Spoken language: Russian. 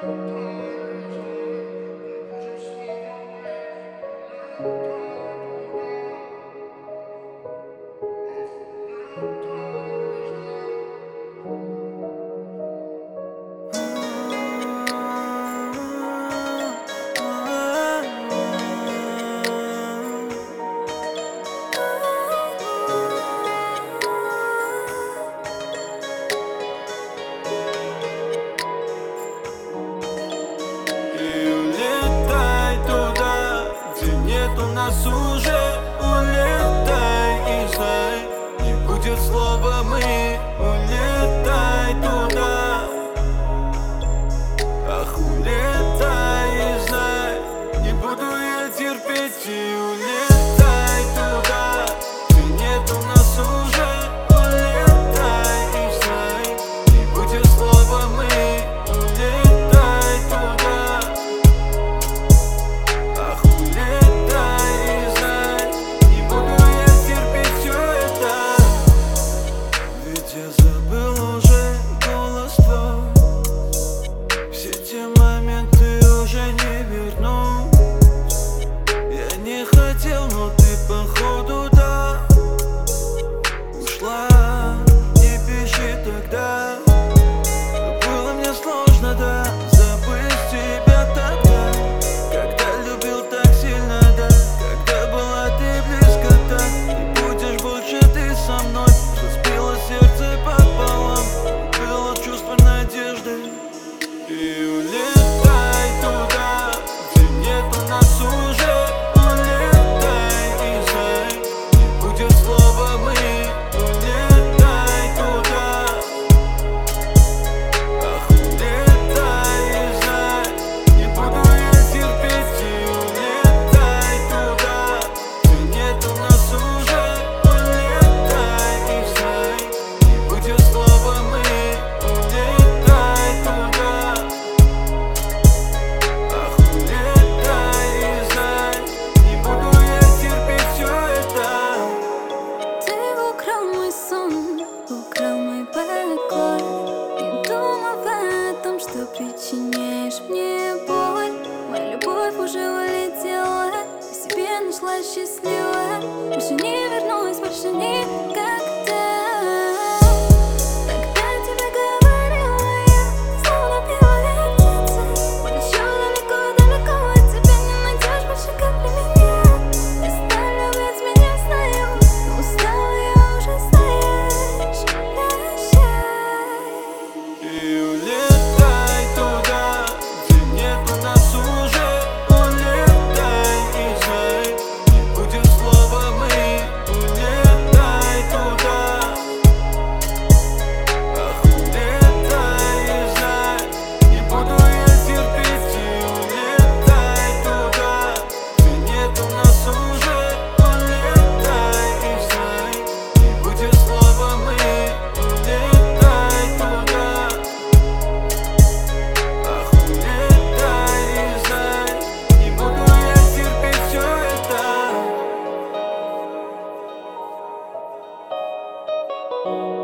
Нас уже улетай и знай, не будет слова «мы». Улетай туда, ах, улетай и знай, не буду я терпеть. И улетай туда, где нету нас уже. Улетай и знай, не будет слова «мы». Улетай туда, ах, улетай. Я забыл уже голос твой, все те моменты уже не верну. Я не хотел, но ты походу да ушла. Не пиши тогда, было мне сложно, да, забыть тебя тогда, когда любил так сильно, да, когда была ты близко, так не будешь больше ты со мной. Сердце пополам, было чувство надежды. И улетай туда, где нету нас уже. Улетай и знай, не будет слова «мы». Улетай туда, ах, улетай и знай, не буду я терпеть. И улетай туда, где нету нас уже. Улетай и знай, будет слово «мы». Улетай туда, ах, улетай и знай, не буду я терпеть все это. Ты украл мой сон, украл мой покой. Не думав о том, что причиняешь мне боль. Моя любовь уже улетела, я себе нашла счастливая. Больше не вернусь, больше никогда. это.